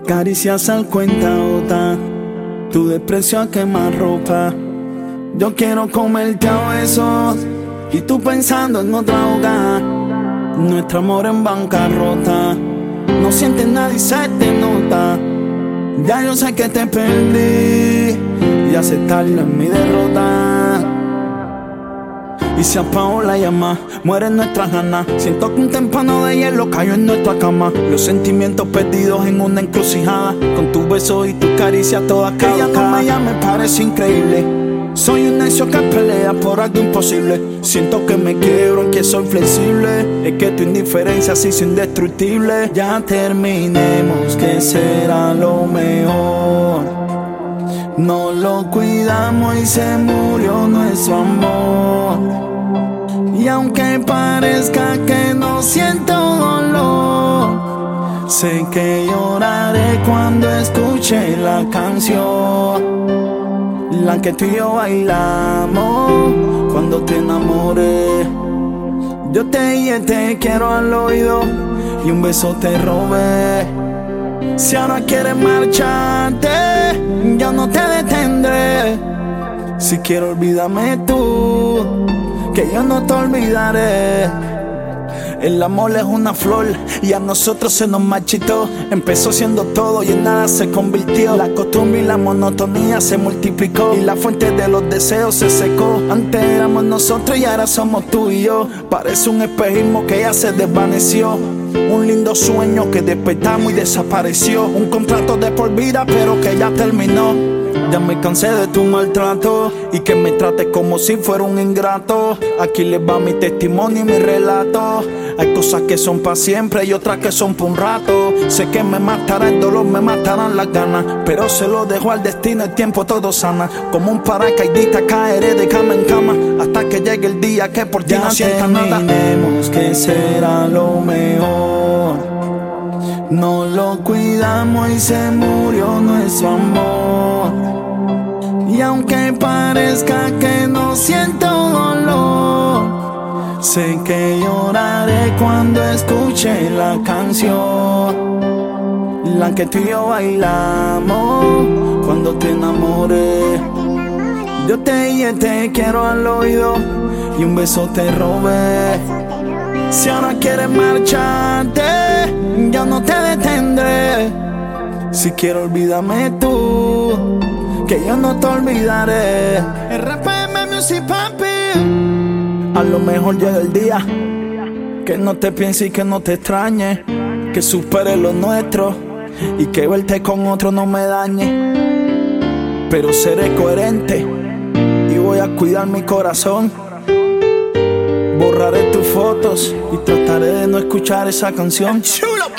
caricias al cuentagotas, tu desprecio a quemarropa. Yo quiero comerte a besos y tú pensando en otra boca. Nuestro amor en bancarrota, no sientes nada y se te nota. Ya yo sé que te perdí y aceptarlo en mi derrota. Y se apagó la llama, mueren nuestras ganas. Siento que un témpano de hielo cayó en nuestra cama. Los sentimientos perdidos en una encrucijada, con tus besos y tus caricias todas caducadas. Que ya no me llame, parece increíble. Soy un necio que pelea por algo imposible. Siento que me quiebro, en que soy flexible. Es que tu indiferencia se hizo indestructible. Ya terminemos, que será lo mejor. No lo cuidamos y se murió nuestro amor. Y aunque parezca que no siento dolor, sé que lloraré cuando escuche la canción, la que tú y yo bailamos cuando te enamoré. Yo te dije te quiero al oído y un beso te robé. Si ahora quieres marcharte, yo no te detendré. Si quiero olvídame tú, que yo no te olvidaré. El amor es una flor y a nosotros se nos marchitó. Empezó siendo todo y en nada se convirtió. La costumbre y la monotonía se multiplicó y la fuente de los deseos se secó. Antes éramos nosotros y ahora somos tú y yo. Parece un espejismo que ya se desvaneció. Un lindo sueño que despertamos y desapareció. Un contrato de por vida pero que ya terminó. Ya me cansé de tu maltrato y que me trates como si fuera un ingrato. Aquí les va mi testimonio y mi relato. Hay cosas que son para siempre y otras que son por un rato. Sé que me matará el dolor, me matarán las ganas, pero se lo dejo al destino, el tiempo todo sana. Como un paracaidista caeré de cama en cama hasta que llegue el día que por ti no sienta nada. Ya terminemos, que será lo mejor. No lo cuidamos y se murió nuestro amor. Y aunque parezca que no siento dolor, sé que lloraré cuando escuche la canción, la que tú y yo bailamos cuando te enamoré. Yo te dije te quiero al oído y un beso te robé. Si ahora quieres marcharte, yo no te detendré. Si quiero olvídame tú, que yo no te olvidaré. RPM Music, papi. A lo mejor llega el día que no te piense y que no te extrañe, que supere lo nuestro y que verte con otro no me dañe. Pero seré coherente y voy a cuidar mi corazón. Borraré tus fotos y trataré de no escuchar esa canción.